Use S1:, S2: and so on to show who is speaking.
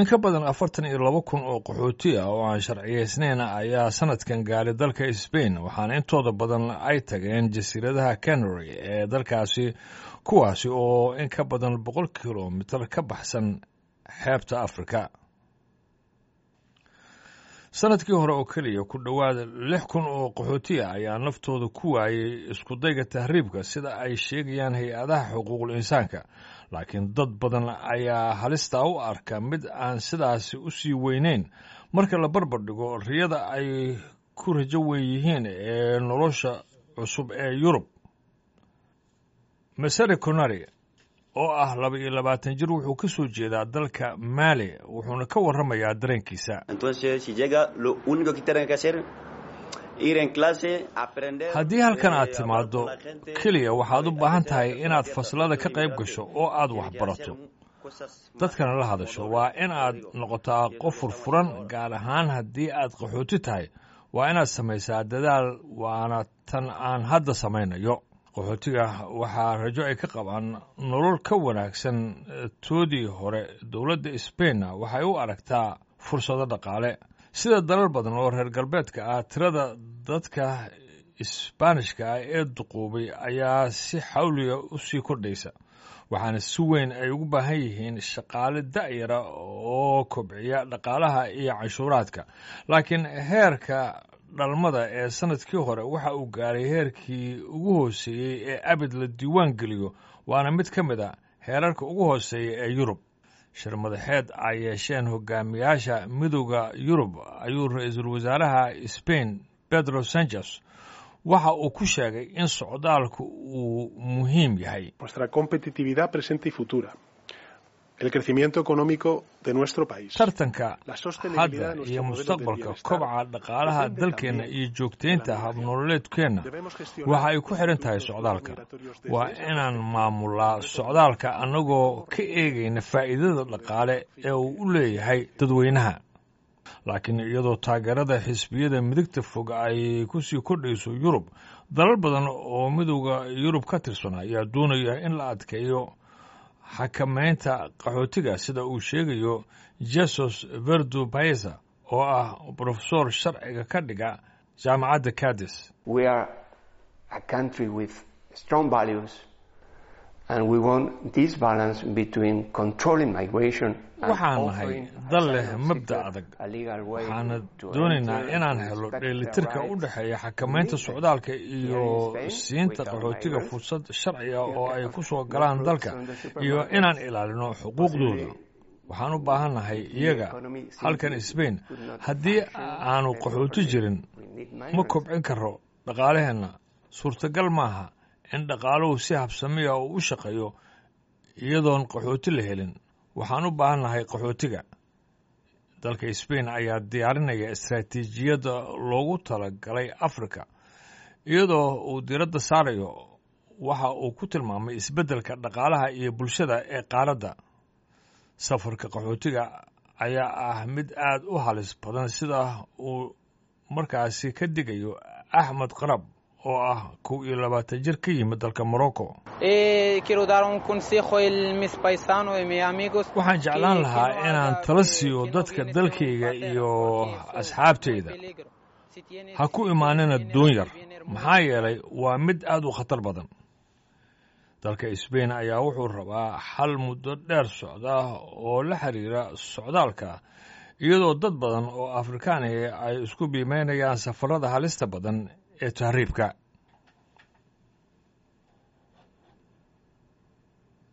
S1: in ka badan 42,000 oo qaxooti ah oo aan sharciyeysnayn ayaa sanadkan gaaray dalka Spain waxaana intooda badan ay tageen jasiiradaha Canary ee dalkaasi kuwaasi oo in ka badan 100 kilomitir ka baxsan xeebta Afrika. sanadkii hore oo kaliya ku dhawaad 6,000 oo qaxooti ah ayaa naftooda ku waayay isku dayga tahriibka sida ay sheegayaan hay-adaha xuquuqul insaanka, laakiin dad badan ayaa halista u arka mid aan sidaasi u sii weynayn marka la barbar dhigo riyada ay ku rajo weyn yihiin ee nolosha cusub ee Yurub. Masere Conari oo ah 22 jir wuxuu ka soo jeedaa dalka Mali wuxuuna ka warramayaa dareenkiisa. haddii halkan aad timaado keliya waxaad u baahan tahay inaad faslada ka qayb gasho oo aad wax barato dadkana la hadasho. waa in aad noqotaa qof furfuran, gaar ahaan haddii aad qaxooti tahay waa inaad samaysaa dadaal, waana tan aan hadda samaynayo. qaxootiga waxaa rajo ay ka qabaan nolol ka wanaagsan toodii hore. dowladda Spainna waxay u aragtaa fursado dhaqaale. sida dalal badan oo reer galbeedka ah, tirada dadka Isbaanishka ah ee duqoobay ayaa si xawliya u sii kordhaysa, waxaana si weyn ay ugu baahan yihiin shaqaale da'yara oo kobciya dhaqaalaha iyo canshuuraadka. laakiin heerka dhalmada ee sanadkii hore waxa uu gaaray heerkii ugu hooseeyey ee abid la diiwaan geliyo, waana mid ka mid a heerarka ugu hooseeya ee Yurub. shir madaxeed ay yeesheen hogaamiyaasha midowda Yurub ayuu ra-iisul wasaaraha Spain Pedro Sánchez waxa uu ku sheegay in socdaalku uu muhiim yahay.
S2: Nuestra competitividad presente y futura, el crecimiento económico de nuestro país,
S1: tartanka hadda iyo mustaqbalka, kobaca dhaqaalaha dalkeenna iyo joogtaynta habnololeedkeenna waxa ay ku xiran tahay socdaalka. waa inaan maamulaa socdaalka annagoo ka eegayna faa'iidada dhaqaale ee uu u leeyahay dadweynaha. laakiin iyadoo taageerada xisbiyada midigta fog ay ku sii kordhayso Yurub, dalal badan oo midowda Yurub ka tirsan ayaa doonaya in la adkeeyo xakamaynta qaxootiga, sida uu sheegayo Jesus Verdu Paesa oo ah professor sharciga ka dhiga jaamacadda Cadiz.
S3: We are a country with strong values and we want this balance between controlling migration.
S1: waxaan nahay dal leh mabda adag, waxaana doonaynaa inaan helo dheelitirka u dhexeeya xakamaynta socdaalka iyo siinta qaxootiga fursad sharci ah oo ay ku soo galaan dalka, iyo inaan ilaalino xuquuqdooda. waxaan u baahannahay iyaga halkan Spain. haddii aanu qaxooti jirin ma kobcin karo dhaqaalaheenna. suurtagal maaha in dhaqaaluhu si habsamiya u shaqeeyo iyadoon qaxooti la helin. waxaan u baahannahay qaxootiga. dalka Spain ayaa diyaarinaya istaraatiijiyadda loogu talagalay Afrika, iyadoo uu diiradda saarayo waxa uu ku tilmaamay isbeddelka dhaqaalaha iyo bulshada ee qaaradda. safarka qaxootiga ayaa ah mid aad u halis badan, sida uu markaasi ka digayo Axmed Qarab oo ah 22 jir ka yimid dalka Morocco. waxaan jeclaan lahaa inaan tala siiyo dadka dalkayga iyo asxaabtayda, ha ku imaanina doon yar, maxaa yeelay waa mid aad u khatar badan. dalka Spain ayaa wuxuu rabaa xal muddo dheer socda oo la xiriira socdaalka, iyadoo dad badan oo Afrikaan ah ay isku biimeynayaan safarada halista badan ee tahriibka.